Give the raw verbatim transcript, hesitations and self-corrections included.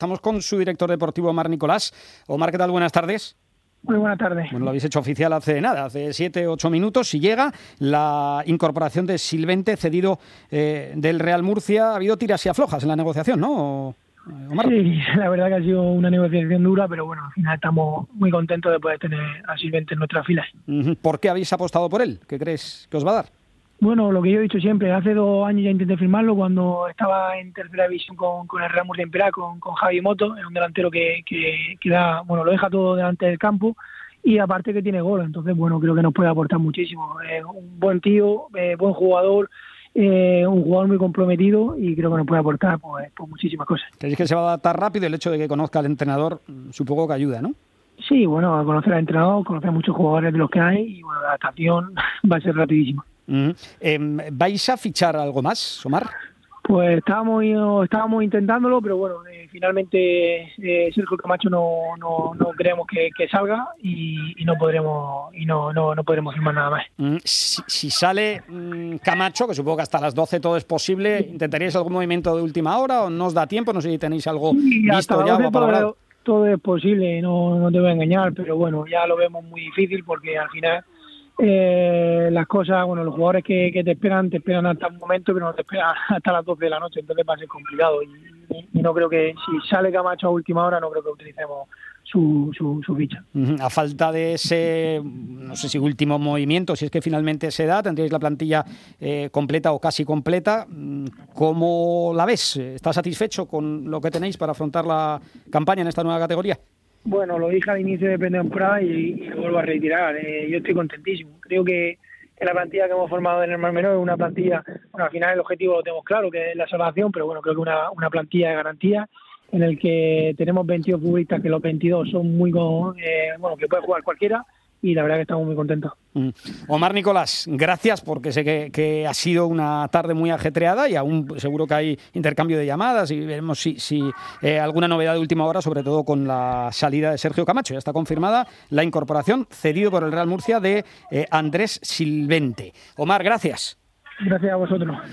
Estamos con su director deportivo, Omar Nicolás. Omar, ¿qué tal? Buenas tardes. Muy buenas tardes. Bueno, lo habéis hecho oficial hace nada, hace siete, ocho minutos. Si llega la incorporación de Silvente, cedido eh, del Real Murcia. Ha habido tiras y aflojas en la negociación, ¿no, Omar? Sí, la verdad que ha sido una negociación dura, pero bueno, al final estamos muy contentos de poder tener a Silvente en nuestras filas. ¿Por qué habéis apostado por él? ¿Qué crees que os va a dar? Bueno, lo que yo he dicho siempre, hace dos años ya intenté firmarlo cuando estaba en tercera división con, con el Real Murcia Imperial, con, con Javi Moto, es un delantero que, que, que da, bueno, lo deja todo delante del campo y aparte que tiene gol, entonces bueno, creo que nos puede aportar muchísimo. Es un buen tío, eh, buen jugador, eh, un jugador muy comprometido y creo que nos puede aportar pues, pues muchísimas cosas. ¿Creéis que se va a adaptar rápido? El hecho de que conozca al entrenador supongo que ayuda, ¿no? Sí, bueno, a conocer al entrenador, conocer a muchos jugadores de los que hay y bueno, la adaptación va a ser rapidísima. Uh-huh. Eh, ¿Vais a fichar algo más, Omar? Pues estábamos estábamos intentándolo, pero bueno, eh, finalmente eh, Sergio Camacho no, no, no creemos que, que salga y, y no podremos y no, no, no podremos firmar nada más. Uh-huh. Si, si sale um, Camacho, que supongo que hasta las doce todo es posible, ¿intentaríais algún movimiento de última hora o no os da tiempo? No sé si tenéis algo sí, visto ya o todo, todo es posible, no, no te voy a engañar, pero bueno, ya lo vemos muy difícil porque al final Eh, las cosas, bueno, los jugadores que, que te esperan, te esperan hasta un momento, pero no te esperan hasta las doce de la noche, entonces va a ser complicado. Y, y, y no creo que, si sale Camacho a última hora, no creo que utilicemos su, su, su ficha. A falta de ese, no sé si último movimiento, si es que finalmente se da, tendríais la plantilla eh, completa o casi completa. ¿Cómo la ves? ¿Estás satisfecho con lo que tenéis para afrontar la campaña en esta nueva categoría? Bueno, lo dije al inicio de pretemporada y, y lo vuelvo a reiterar. Eh, yo estoy contentísimo. Creo que, que la plantilla que hemos formado en el Mar Menor es una plantilla, bueno, al final el objetivo lo tenemos claro, que es la salvación, pero bueno, creo que una, una plantilla de garantía en el que tenemos veintidós futbolistas, que los veintidós son muy, eh, bueno, que puede jugar cualquiera, y la verdad que estamos muy contentos. Mm. Omar Nicolás, gracias, porque sé que, que ha sido una tarde muy ajetreada y aún seguro que hay intercambio de llamadas y veremos si, si eh, alguna novedad de última hora, sobre todo con la salida de Sergio Camacho. Ya está confirmada la incorporación, cedido por el Real Murcia, de eh, Andrés Silvente. Omar, gracias. Gracias a vosotros.